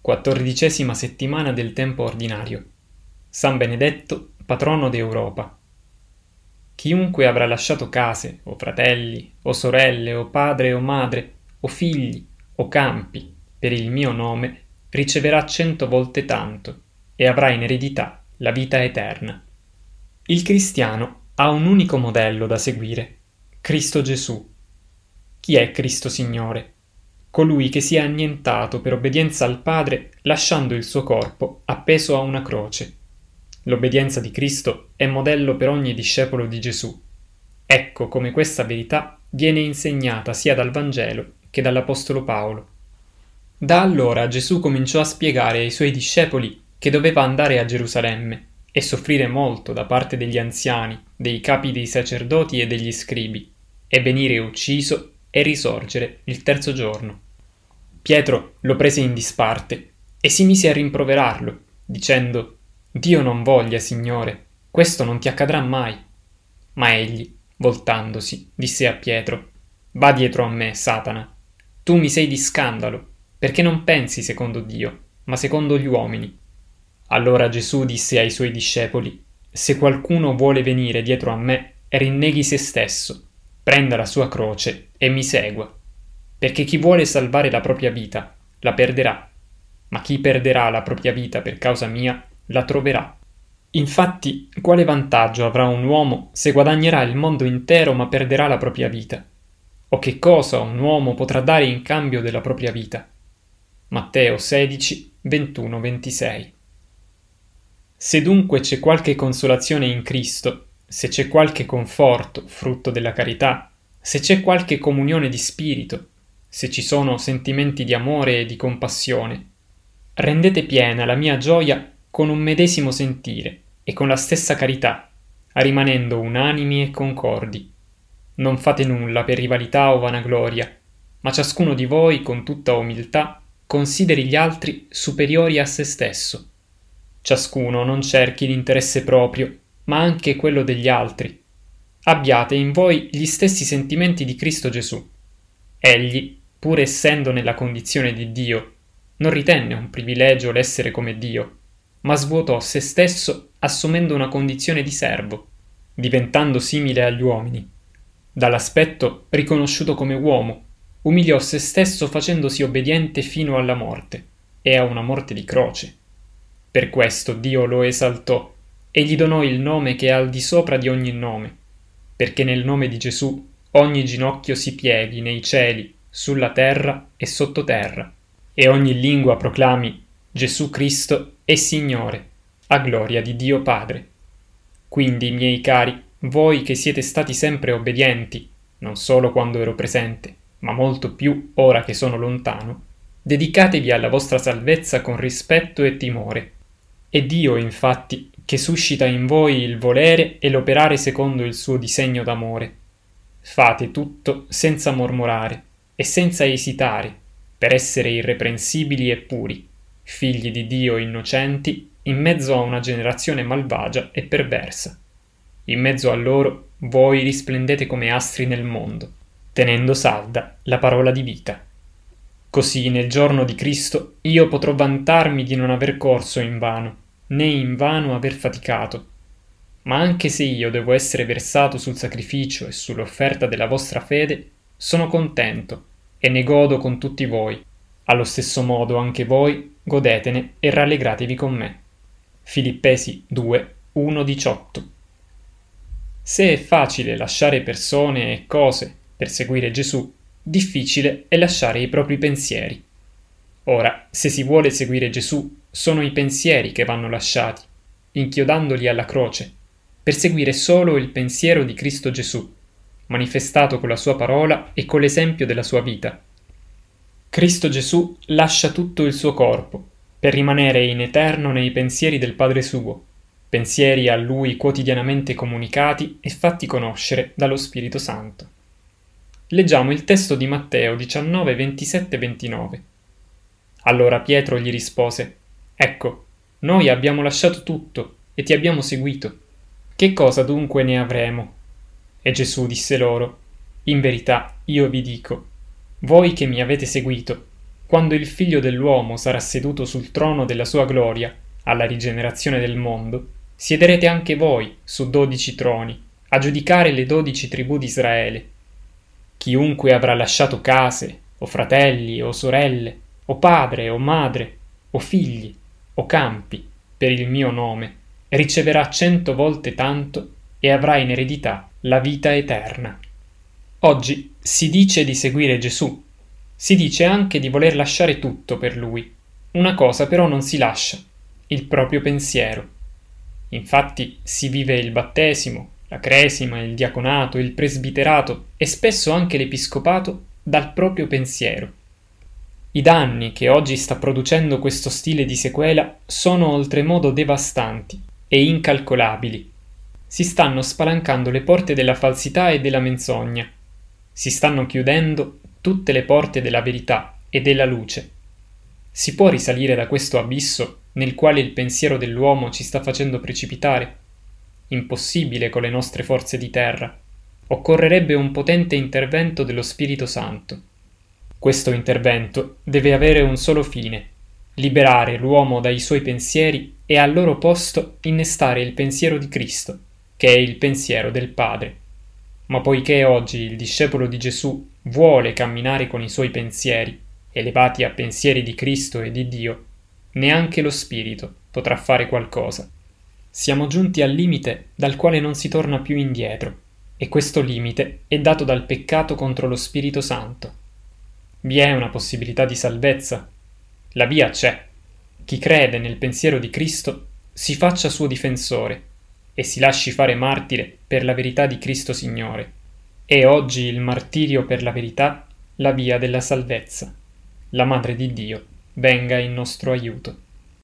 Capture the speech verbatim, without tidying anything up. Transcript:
quattordicesima settimana del tempo ordinario. San Benedetto, patrono d'Europa. Chiunque avrà lasciato case, o fratelli, o sorelle, o padre o madre, o figli, o campi, per il mio nome, riceverà cento volte tanto, e avrà in eredità la vita eterna. Il cristiano ha un unico modello da seguire, Cristo Gesù. Chi è Cristo Signore? Colui che si è annientato per obbedienza al Padre lasciando il suo corpo appeso a una croce. L'obbedienza di Cristo è modello per ogni discepolo di Gesù. Ecco come questa verità viene insegnata sia dal Vangelo che dall'Apostolo Paolo. Da allora Gesù cominciò a spiegare ai suoi discepoli che doveva andare a Gerusalemme e soffrire molto da parte degli anziani, dei capi dei sacerdoti e degli scribi, e venire ucciso e risorgere il terzo giorno. Pietro lo prese in disparte e si mise a rimproverarlo, dicendo: «Dio non voglia, Signore, questo non ti accadrà mai». Ma egli, voltandosi, disse a Pietro: «Va dietro a me, Satana. Tu mi sei di scandalo, perché non pensi secondo Dio, ma secondo gli uomini». Allora Gesù disse ai suoi discepoli: «Se qualcuno vuole venire dietro a me, rinneghi se stesso, prenda la sua croce e mi segua. Perché chi vuole salvare la propria vita, la perderà, ma chi perderà la propria vita per causa mia, la troverà. Infatti, quale vantaggio avrà un uomo se guadagnerà il mondo intero ma perderà la propria vita? O che cosa un uomo potrà dare in cambio della propria vita?» Matteo sedici, ventuno ventisei. Se dunque c'è qualche consolazione in Cristo, se c'è qualche conforto, frutto della carità, se c'è qualche comunione di spirito, se ci sono sentimenti di amore e di compassione, rendete piena la mia gioia con un medesimo sentire e con la stessa carità, rimanendo unanimi e concordi. Non fate nulla per rivalità o vanagloria, ma ciascuno di voi, con tutta umiltà, consideri gli altri superiori a se stesso. Ciascuno non cerchi l'interesse proprio, ma anche quello degli altri. Abbiate in voi gli stessi sentimenti di Cristo Gesù. Egli, pur essendo nella condizione di Dio, non ritenne un privilegio l'essere come Dio, ma svuotò se stesso assumendo una condizione di servo, diventando simile agli uomini. Dall'aspetto riconosciuto come uomo, umiliò se stesso facendosi obbediente fino alla morte, e a una morte di croce. Per questo Dio lo esaltò e gli donò il nome che è al di sopra di ogni nome, perché nel nome di Gesù ogni ginocchio si pieghi nei cieli, sulla terra e sottoterra, e ogni lingua proclami: Gesù Cristo è Signore, a gloria di Dio Padre. Quindi, miei cari, voi che siete stati sempre obbedienti, non solo quando ero presente, ma molto più ora che sono lontano, dedicatevi alla vostra salvezza con rispetto e timore. È Dio, infatti, che suscita in voi il volere e l'operare secondo il suo disegno d'amore. Fate tutto senza mormorare e senza esitare, per essere irreprensibili e puri, figli di Dio innocenti, in mezzo a una generazione malvagia e perversa. In mezzo a loro voi risplendete come astri nel mondo, tenendo salda la parola di vita. Così nel giorno di Cristo io potrò vantarmi di non aver corso invano, né invano aver faticato. Ma anche se io devo essere versato sul sacrificio e sull'offerta della vostra fede, sono contento e ne godo con tutti voi. Allo stesso modo anche voi godetene e rallegratevi con me. Filippesi due, uno diciotto. Se è facile lasciare persone e cose per seguire Gesù, difficile è lasciare i propri pensieri. Ora, se si vuole seguire Gesù, sono i pensieri che vanno lasciati, inchiodandoli alla croce, per seguire solo il pensiero di Cristo Gesù, manifestato con la sua parola e con l'esempio della sua vita. Cristo Gesù lascia tutto il suo corpo, per rimanere in eterno nei pensieri del Padre suo, pensieri a Lui quotidianamente comunicati e fatti conoscere dallo Spirito Santo. Leggiamo il testo di Matteo diciannove, ventisette e ventinove. Allora Pietro gli rispose: «Ecco, noi abbiamo lasciato tutto e ti abbiamo seguito. Che cosa dunque ne avremo?» E Gesù disse loro: «In verità io vi dico, voi che mi avete seguito, quando il Figlio dell'uomo sarà seduto sul trono della sua gloria, alla rigenerazione del mondo, siederete anche voi su dodici troni, a giudicare le dodici tribù di Israele. Chiunque avrà lasciato case, o fratelli, o sorelle, o padre, o madre, o figli, o campi, per il mio nome, riceverà cento volte tanto e avrà in eredità la vita eterna. Oggi si dice di seguire Gesù, si dice anche di voler lasciare tutto per Lui. Una cosa però non si lascia, il proprio pensiero. Infatti si vive il battesimo, la cresima, il diaconato, il presbiterato e spesso anche l'episcopato dal proprio pensiero. I danni che oggi sta producendo questo stile di sequela sono oltremodo devastanti e incalcolabili. Si stanno spalancando le porte della falsità e della menzogna. Si stanno chiudendo tutte le porte della verità e della luce. Si può risalire da questo abisso nel quale il pensiero dell'uomo ci sta facendo precipitare? Impossibile con le nostre forze di terra. Occorrerebbe un potente intervento dello Spirito Santo. Questo intervento deve avere un solo fine: liberare l'uomo dai suoi pensieri e al loro posto innestare il pensiero di Cristo, che è il pensiero del Padre. Ma poiché oggi il discepolo di Gesù vuole camminare con i suoi pensieri, elevati a pensieri di Cristo e di Dio, neanche lo Spirito potrà fare qualcosa. Siamo giunti al limite dal quale non si torna più indietro, e questo limite è dato dal peccato contro lo Spirito Santo. Vi è una possibilità di salvezza? La via c'è. Chi crede nel pensiero di Cristo si faccia suo difensore e si lasci fare martire per la verità di Cristo Signore. È oggi il martirio per la verità la via della salvezza. La Madre di Dio venga in nostro aiuto.